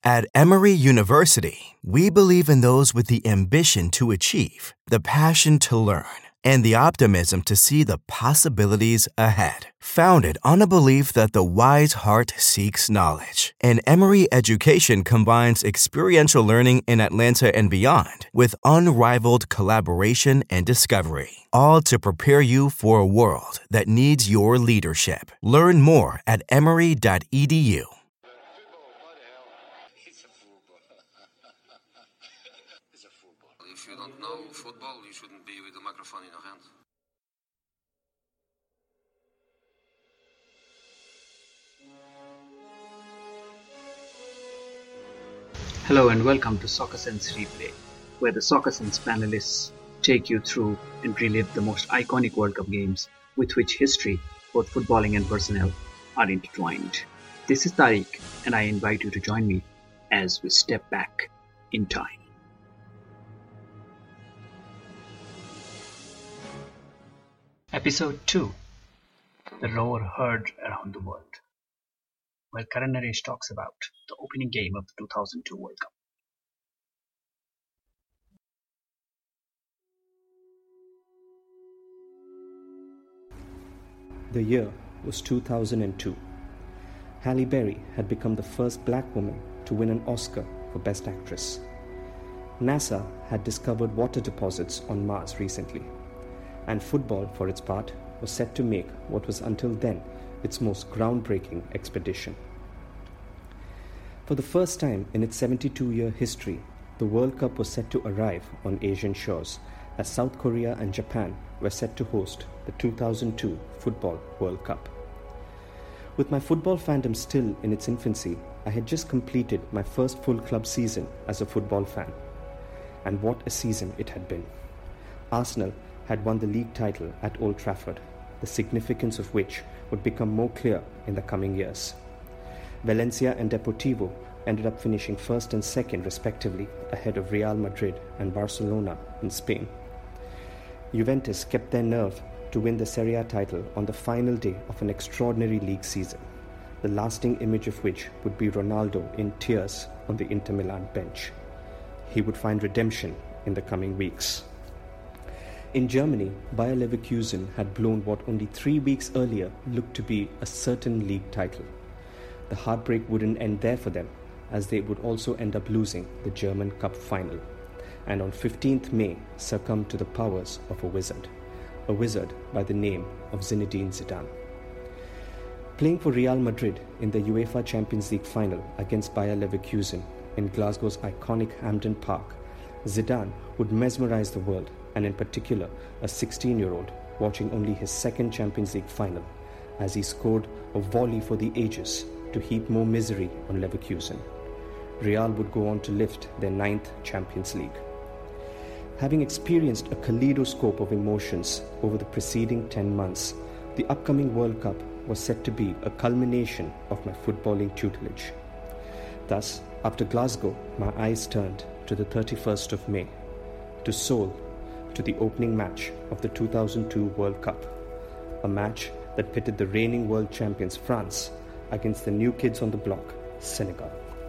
At Emory University, we believe in those with the ambition to achieve, the passion to learn, and the optimism to see the possibilities ahead. Founded on a belief that the wise heart seeks knowledge, and Emory education combines experiential learning in Atlanta and beyond with unrivaled collaboration and discovery, all to prepare you for a world that needs your leadership. Learn more at emory.edu. If you don't know football, you shouldn't be with the microphone in your hand. Hello and welcome to Soccer Sense Replay, where the Soccer Sense panelists take you through and relive the most iconic World Cup games with which history, both footballing and personnel, are intertwined. This is Tariq, and I invite you to join me as we step back in time. Episode 2: The Roar Heard Around the World, where Karan Naresh talks about the opening game of the 2002 World Cup. The year was 2002. Halle Berry had become the first black woman to win an Oscar for Best Actress. NASA had discovered water deposits on Mars recently, and football, for its part, was set to make what was until then its most groundbreaking expedition. For the first time in its 72-year history, the World Cup was set to arrive on Asian shores, as South Korea and Japan were set to host the 2002 Football World Cup. With my football fandom still in its infancy, I had just completed my first full club season as a football fan. And what a season it had been. Arsenal had won the league title at Old Trafford, the significance of which would become more clear in the coming years. Valencia and Deportivo ended up finishing first and second respectively, ahead of Real Madrid and Barcelona in Spain. Juventus kept their nerve to win the Serie A title on the final day of an extraordinary league season, the lasting image of which would be Ronaldo in tears on the Inter Milan bench. He would find redemption in the coming weeks. In Germany, Bayer Leverkusen had blown what only 3 weeks earlier looked to be a certain league title. The heartbreak wouldn't end there for them, as they would also end up losing the German Cup final, and on 15th May succumbed to the powers of a wizard by the name of Zinedine Zidane. Playing for Real Madrid in the UEFA Champions League final against Bayer Leverkusen in Glasgow's iconic Hampden Park, Zidane would mesmerize the world, and in particular a 16-year-old watching only his second Champions League final, as he scored a volley for the ages to heap more misery on Leverkusen. Real would go on to lift their 9th Champions League. Having experienced a kaleidoscope of emotions over the preceding 10 months, the upcoming World Cup was set to be a culmination of my footballing tutelage. Thus, after Glasgow, my eyes turned to the 31st of May, to Seoul, to the opening match of the 2002 World Cup, a match that pitted the reigning world champions France against the new kids on the block, Senegal.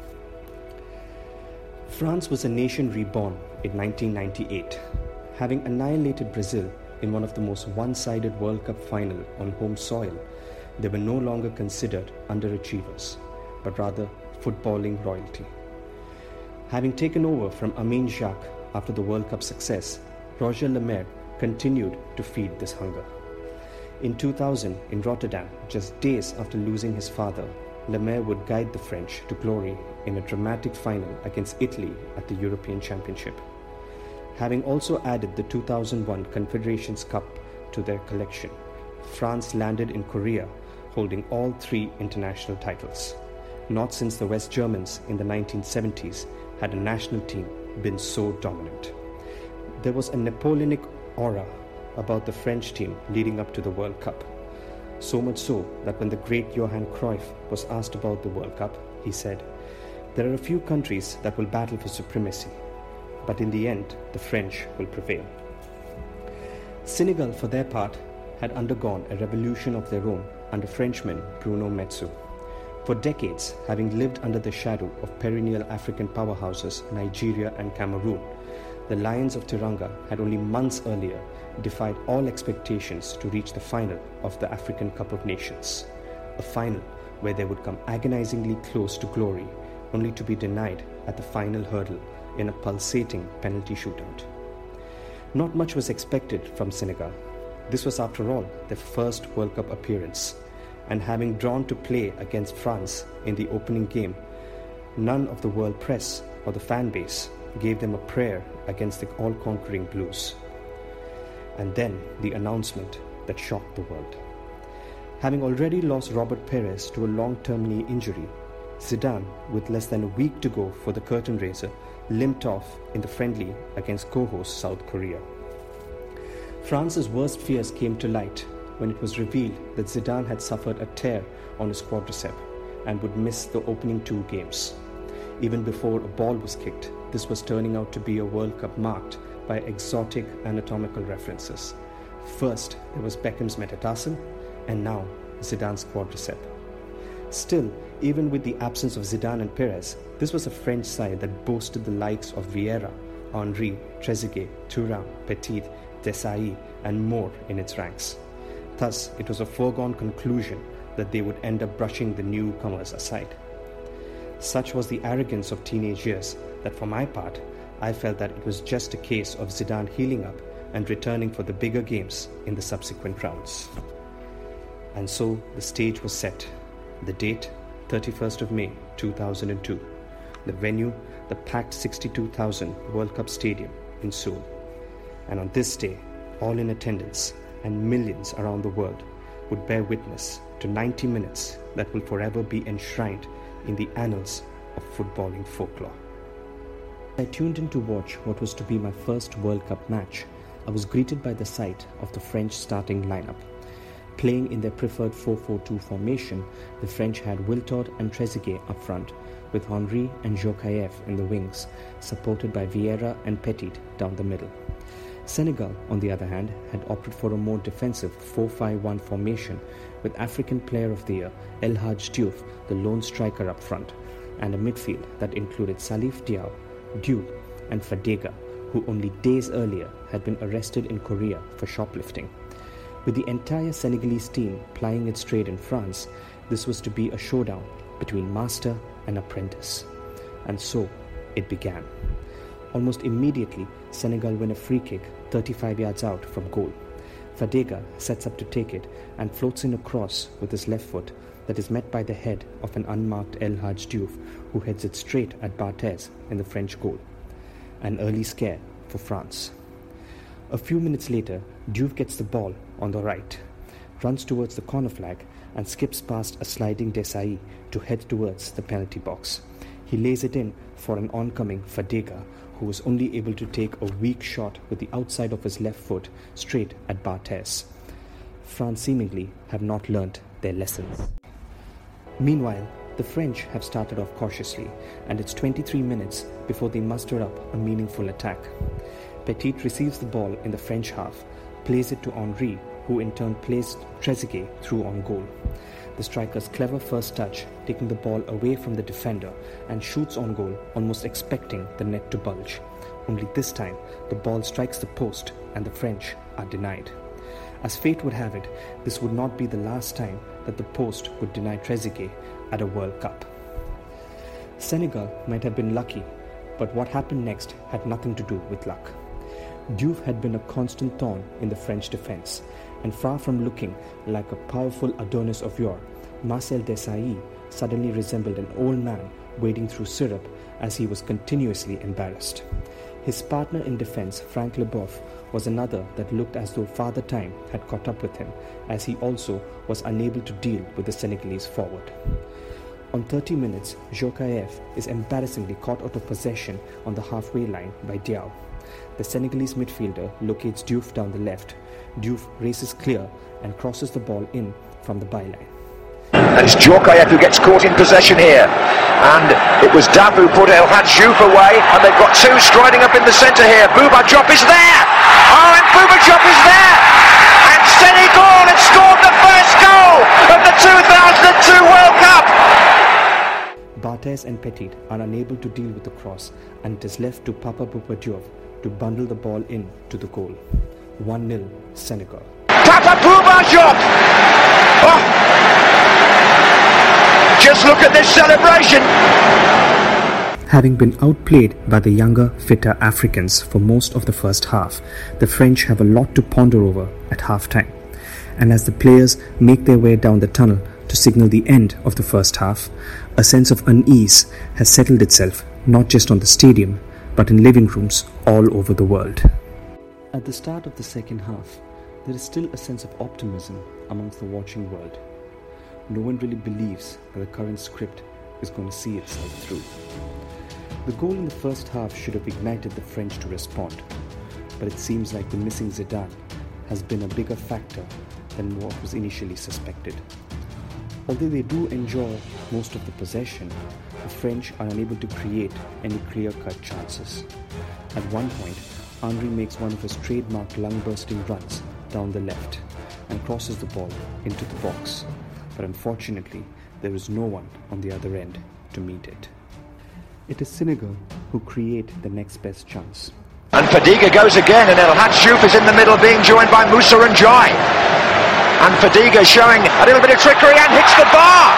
France was a nation reborn in 1998, having annihilated Brazil in one of the most one-sided World Cup final on home soil. They were no longer considered underachievers, but rather footballing royalty. Having taken over from Amin Jacques after the World Cup success, Roger Lemaire continued to feed this hunger. In 2000, in Rotterdam, just days after losing his father, Lemaire would guide the French to glory in a dramatic final against Italy at the European Championship. Having also added the 2001 Confederations Cup to their collection, France landed in Korea, holding all 3 international titles. Not since the West Germans in the 1970s had a national team been so dominant. There was a Napoleonic aura about the French team leading up to the World Cup. So much so that when the great Johan Cruyff was asked about the World Cup, he said, "There are a few countries that will battle for supremacy, but in the end, the French will prevail." Senegal, for their part, had undergone a revolution of their own under Frenchman Bruno Metsu. For decades, having lived under the shadow of perennial African powerhouses Nigeria and Cameroon, the Lions of Teranga had only months earlier defied all expectations to reach the final of the African Cup of Nations, a final where they would come agonizingly close to glory, only to be denied at the final hurdle in a pulsating penalty shootout. Not much was expected from Senegal. This was, after all, their first World Cup appearance, and having drawn to play against France in the opening game, none of the world press or the fan base gave them a prayer against the all-conquering Blues. And then the announcement that shocked the world. Having already lost Robert Perez to a long-term knee injury, Zidane, with less than a week to go for the curtain raiser, limped off in the friendly against co-host South Korea. France's worst fears came to light when it was revealed that Zidane had suffered a tear on his quadricep and would miss the opening 2 games. Even before a ball was kicked, this was turning out to be a World Cup marked by exotic anatomical references. First, there was Beckham's metatarsal, and now Zidane's quadricep. Still, even with the absence of Zidane and Perez, this was a French side that boasted the likes of Vieira, Henry, Trezeguet, Thuram, Petit, Desailly, and more in its ranks. Thus, it was a foregone conclusion that they would end up brushing the newcomers aside. Such was the arrogance of teenage years that, for my part, I felt that it was just a case of Zidane healing up and returning for the bigger games in the subsequent rounds. And so the stage was set. The date, 31st of May 2002. The venue, the packed 62,000 World Cup Stadium in Seoul. And on this day, all in attendance and millions around the world would bear witness to 90 minutes that will forever be enshrined in the annals of footballing folklore. I tuned in to watch what was to be my first World Cup match. I was greeted by the sight of the French starting lineup. Playing in their preferred 4-4-2 formation, the French had Wiltord and Trezeguet up front, with Henry and Djokaev in the wings, supported by Vieira and Petit down the middle. Senegal, on the other hand, had opted for a more defensive 4-5-1 formation, with African Player of the Year El Hadji Diouf, the lone striker up front, and a midfield that included Salif Diao, Diouf, and Fadega, who only days earlier had been arrested in Korea for shoplifting. With the entire Senegalese team plying its trade in France, this was to be a showdown between master and apprentice. And so it began. Almost immediately, Senegal win a free kick 35 yards out from goal. Fadega sets up to take it and floats in a cross with his left foot that is met by the head of an unmarked El Hadji Diouf, who heads it straight at Barthez in the French goal. An early scare for France. A few minutes later, Diouf gets the ball on the right, runs towards the corner flag and skips past a sliding Desailly to head towards the penalty box. He lays it in for an oncoming Fadega, who was only able to take a weak shot with the outside of his left foot straight at Barthez. France seemingly have not learnt their lessons. Meanwhile, the French have started off cautiously, and it's 23 minutes before they muster up a meaningful attack. Petit receives the ball in the French half, plays it to Henry, who in turn plays Trezeguet through on goal. The striker's clever first touch, taking the ball away from the defender, and shoots on goal, almost expecting the net to bulge. Only this time, the ball strikes the post and the French are denied. As fate would have it, this would not be the last time that the post would deny Trezeguet at a World Cup. Senegal might have been lucky, but what happened next had nothing to do with luck. Diouf had been a constant thorn in the French defence, and far from looking like a powerful Adonis of yore, Marcel Desailly suddenly resembled an old man wading through syrup as he was continuously embarrassed. His partner in defence, Frank Leboeuf, was another that looked as though Father Time had caught up with him, as he also was unable to deal with the Senegalese forward. On 30 minutes, Djokaev is embarrassingly caught out of possession on the halfway line by Diao. The Senegalese midfielder locates Diouf down the left. Diouf races clear and crosses the ball in from the byline. And it's Djokaev who gets caught in possession here. And it was Dab who put El Hadji Diouf away, and they've got two striding up in the centre here. Bouba Diop is there! Oh, and Bouba Diop is there! And Senegal had scored the first goal of the 2002 World Cup. Barthez and Petit are unable to deal with the cross, and it is left to Papa Bouba Diop to bundle the ball in to the goal. 1-0 Senegal. Papa Bouba Diop! Oh. Just look at this celebration! Having been outplayed by the younger, fitter Africans for most of the first half, the French have a lot to ponder over at half-time. And as the players make their way down the tunnel to signal the end of the first half, a sense of unease has settled itself not just on the stadium, but in living rooms all over the world. At the start of the second half, there is still a sense of optimism amongst the watching world. No one really believes that the current script is going to see itself through. The goal in the first half should have ignited the French to respond, but it seems like the missing Zidane has been a bigger factor than what was initially suspected. Although they do enjoy most of the possession, the French are unable to create any clear-cut chances. At one point, Henry makes one of his trademark lung-bursting runs down the left and crosses the ball into the box, but unfortunately, there is no one on the other end to meet it. It is Senegal who create the next best chance. And Fadiga goes again, and El Hadji Diouf is in the middle, being joined by Moussa Ndiaye. And Fadiga showing a little bit of trickery and hits the bar.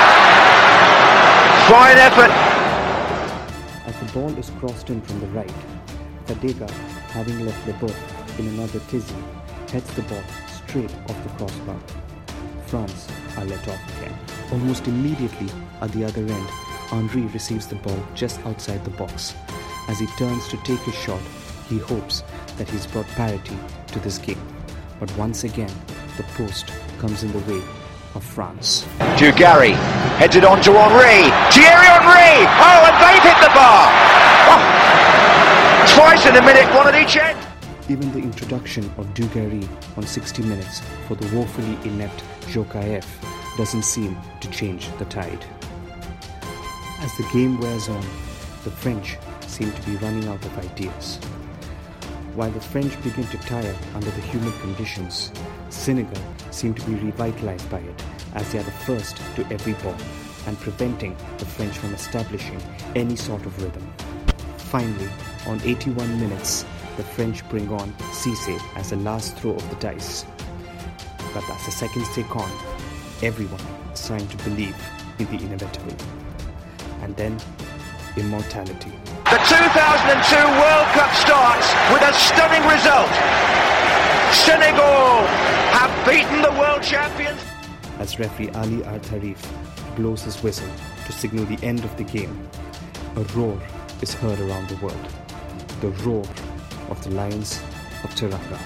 Fine effort. As the ball is crossed in from the right, Fadiga, having left the ball in another tizzy, heads the ball straight off the crossbar. France are let off again. Almost immediately at the other end, Henry receives the ball just outside the box. As he turns to take his shot, he hopes that he's brought parity to this game. But once again, the post comes in the way of France. Dugarry heads it on to Henry. Thierry Henry! Oh, and they've hit the bar! Oh. Twice in a minute, one at each end. Even the introduction of Dugarry on 60 minutes for the woefully inept Djokaev doesn't seem to change the tide. As the game wears on, the French seem to be running out of ideas. While the French begin to tire under the humid conditions, Senegal seem to be revitalized by it, as they are the first to every ball and preventing the French from establishing any sort of rhythm. Finally, on 81 minutes, the French bring on Cissé as the last throw of the dice. But as the seconds take on, everyone is trying to believe in the inevitable. And then, immortality. The 2002 World Cup starts with a stunning result. Senegal have beaten the world champions. As referee Ali Al-Tarif blows his whistle to signal the end of the game, a roar is heard around the world. The roar of the Lions of Teranga.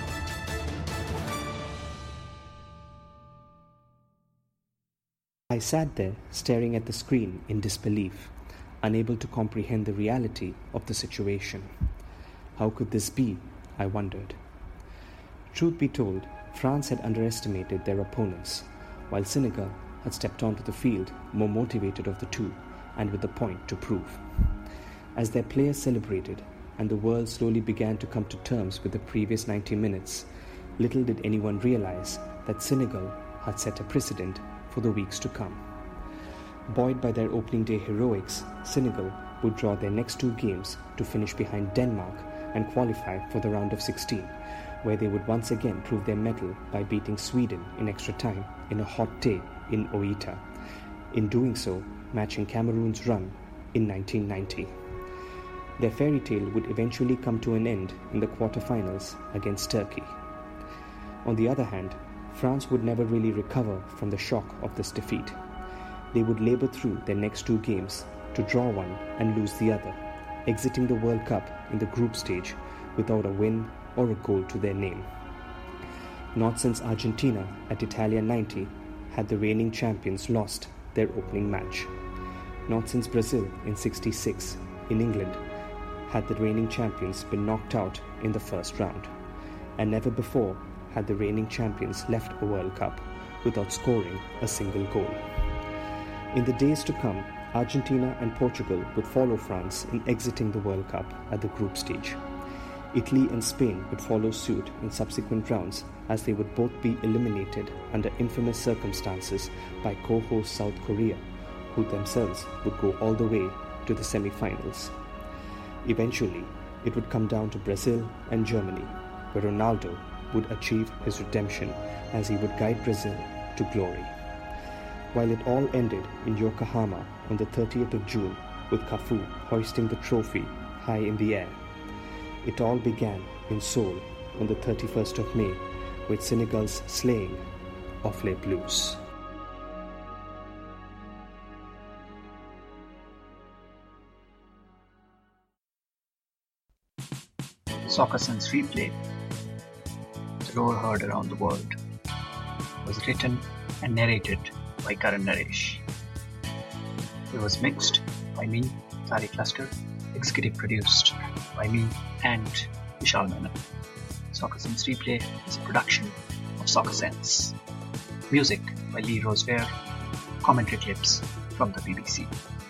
I sat there staring at the screen in disbelief, unable to comprehend the reality of the situation. How could this be? I wondered. Truth be told, France had underestimated their opponents, while Senegal had stepped onto the field more motivated of the two and with a point to prove. As their players celebrated and the world slowly began to come to terms with the previous 90 minutes, little did anyone realize that Senegal had set a precedent for the weeks to come. Buoyed by their opening day heroics, Senegal would draw their next two games to finish behind Denmark and qualify for the round of 16, where they would once again prove their mettle by beating Sweden in extra time in a hot day in Oita, in doing so matching Cameroon's run in 1990. Their fairy tale would eventually come to an end in the quarterfinals against Turkey. On the other hand, France would never really recover from the shock of this defeat. They would labor through their next two games to draw one and lose the other, exiting the World Cup in the group stage without a win or a goal to their name. Not since Argentina at Italia 90 had the reigning champions lost their opening match. Not since Brazil in 66 in England had the reigning champions been knocked out in the first round. And never before had the reigning champions left a World Cup without scoring a single goal. In the days to come, Argentina and Portugal would follow France in exiting the World Cup at the group stage. Italy and Spain would follow suit in subsequent rounds, as they would both be eliminated under infamous circumstances by co-host South Korea, who themselves would go all the way to the semi-finals. Eventually, it would come down to Brazil and Germany, where Ronaldo would achieve his redemption as he would guide Brazil to glory. While it all ended in Yokohama on the 30th of June, with Cafu hoisting the trophy high in the air, it all began in Seoul on the 31st of May with Senegal's slaying of Les Blues. Soccer Sense Replay, the roar heard around the world, was written and narrated by Karan Naresh. It was mixed by me, Tariq Luster, executive produced by me and Vishal Menon. Soccer Sense Replay is a production of Soccer Sense. Music by Lee Rosevere, commentary clips from the BBC.